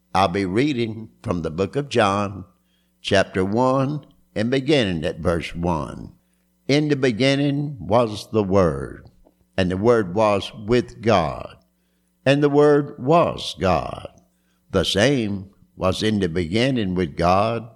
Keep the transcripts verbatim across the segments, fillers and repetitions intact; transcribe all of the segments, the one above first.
I'll be reading from the book of John, chapter one, and beginning at verse one. In the beginning was the Word, and the Word was with God, and the Word was God. The same was in the beginning with God.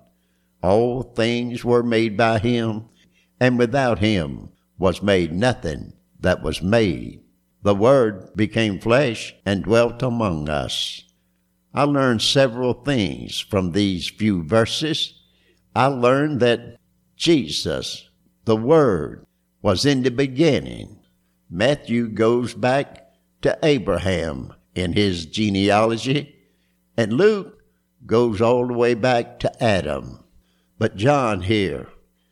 All things were made by him, and without him was made nothing that was made. The Word became flesh and dwelt among us. I learned several things from these few verses. I learned that Jesus, the Word, was in the beginning. Matthew goes back to Abraham in his genealogy, and Luke goes all the way back to Adam. But John here,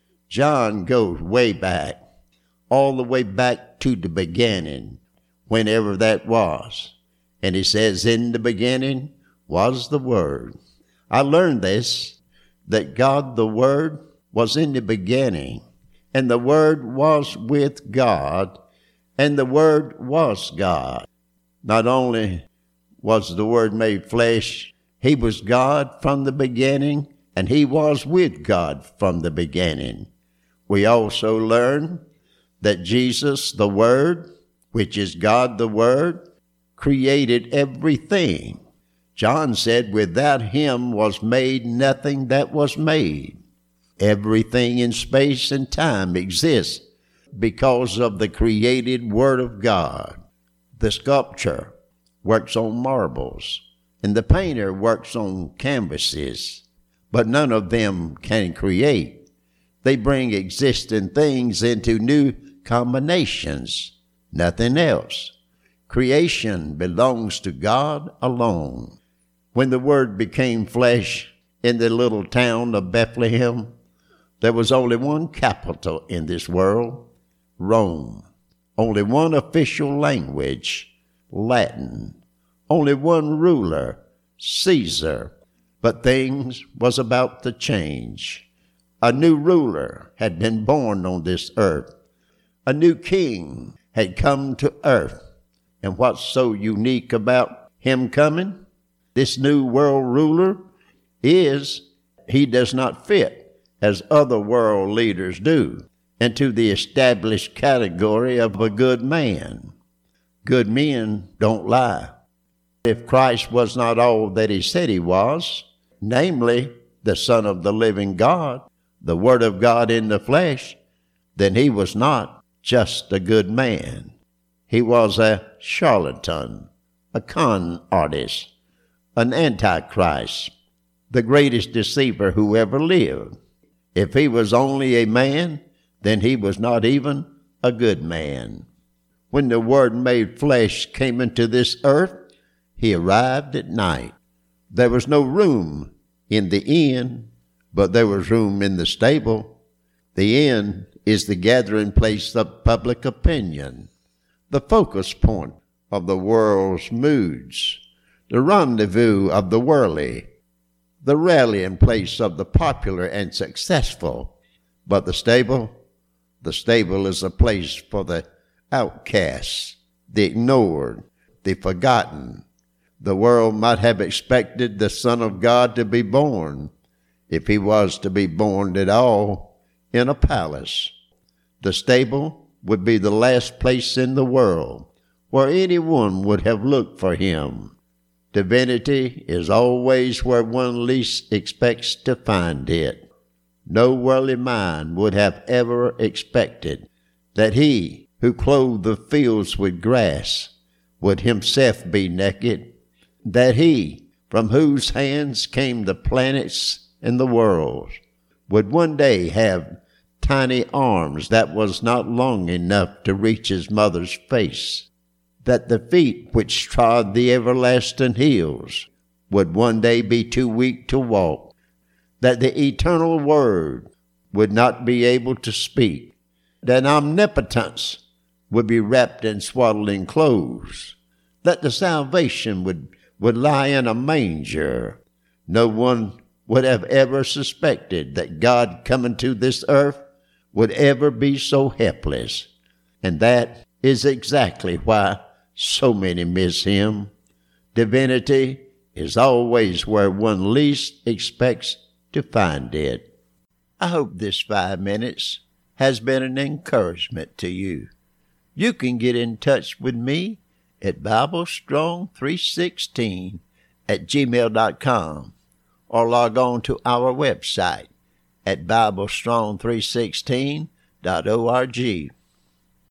John goes way back, all the way back to the beginning, whenever that was. And he says, in the beginning was the Word. I learned this, that God the Word was in the beginning, and the Word was with God, and the Word was God. Not only was the Word made flesh, he was God from the beginning, and he was with God from the beginning. We also learn that Jesus, the Word, which is God the Word, created everything. John said, without him was made nothing that was made. Everything in space and time exists because of the created Word of God. The sculptor works on marbles, and the painter works on canvases, but none of them can create. They bring existing things into new combinations, nothing else. Creation belongs to God alone. When the Word became flesh in the little town of Bethlehem, there was only one capital in this world, Rome. Only one official language, Latin. Only one ruler, Caesar. But things was about to change. A new ruler had been born on this earth. A new king had come to earth. And what's so unique about him coming? This new world ruler is he does not fit, as other world leaders do, into the established category of a good man. Good men don't lie. If Christ was not all that he said he was, namely the Son of the living God, the Word of God in the flesh, then he was not just a good man. He was a charlatan, a con artist, an antichrist, the greatest deceiver who ever lived. If he was only a man, then he was not even a good man. When the Word made flesh came into this earth, he arrived at night. There was no room in the inn, but there was room in the stable. The inn is the gathering place of public opinion, the focus point of the world's moods, the rendezvous of the worldly, the rallying place of the popular and successful. But the stable, the stable is a place for the outcasts, the ignored, the forgotten. The world might have expected the Son of God to be born, if he was to be born at all, in a palace. The stable would be the last place in the world where anyone would have looked for him. Divinity is always where one least expects to find it. No worldly mind would have ever expected that he who clothed the fields with grass would himself be naked, that he, from whose hands came the planets and the worlds, would one day have tiny arms that was not long enough to reach his mother's face, that the feet which trod the everlasting hills would one day be too weak to walk, that the eternal Word would not be able to speak, that omnipotence would be wrapped in swaddling clothes, that the salvation would would lie in a manger. No one would have ever suspected that God coming to this earth would ever be so helpless. And that is exactly why so many miss him. Divinity is always where one least expects to find it. I hope this five minutes has been an encouragement to you. You can get in touch with me at Bible Strong three sixteen at gmail dot com or log on to our website at Bible Strong three sixteen dot org.